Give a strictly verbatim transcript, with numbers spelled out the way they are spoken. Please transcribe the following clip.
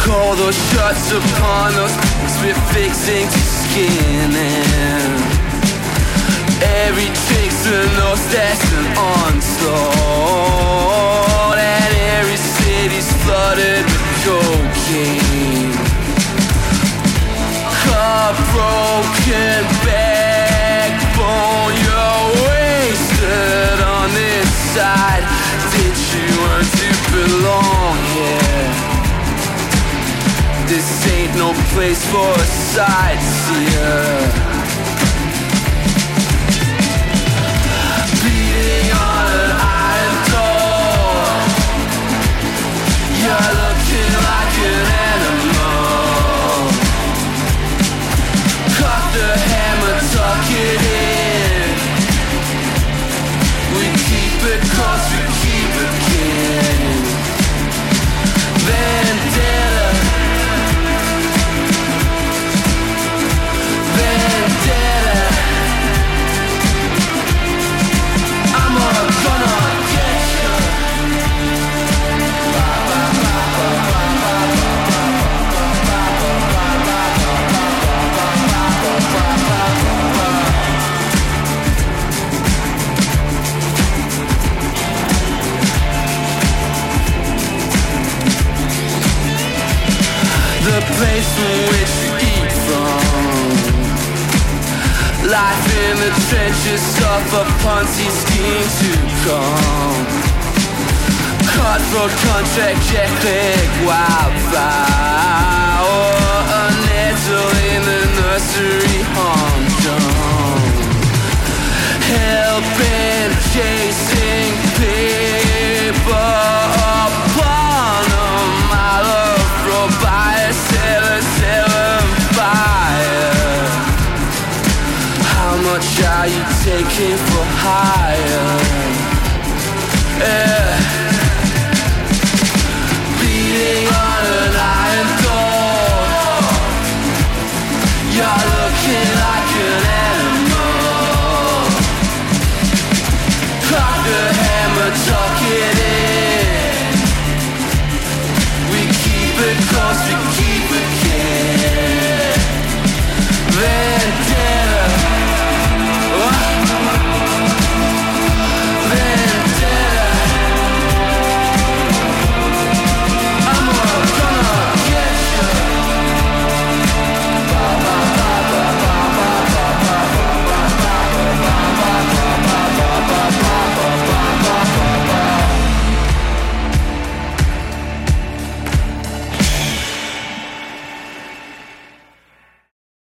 Call those shots upon us, we're fixing to skin in. Every trick's an us that's an onslaught, and every city's flooded with cocaine. Heartbroken backbone, you're wasted on this side. Did you want to belong here? This ain't no place for a sightseer. Beating on an iron door, you're looking like an animal. Cock the hammer, tuck it in. We keep it close, we keep it kin. Vendetta, vendetta. I'm all gonna get you. The place from which you eat from. Life in the trenches, suffer Ponzi scheme to come. Cutthroat contract, Jack wildfire, or a nettle in the nursery humdrum. Hell-bent chasing paper upon a mile of road by a seller, seller buyer. How much are you taking for hire? Yeah.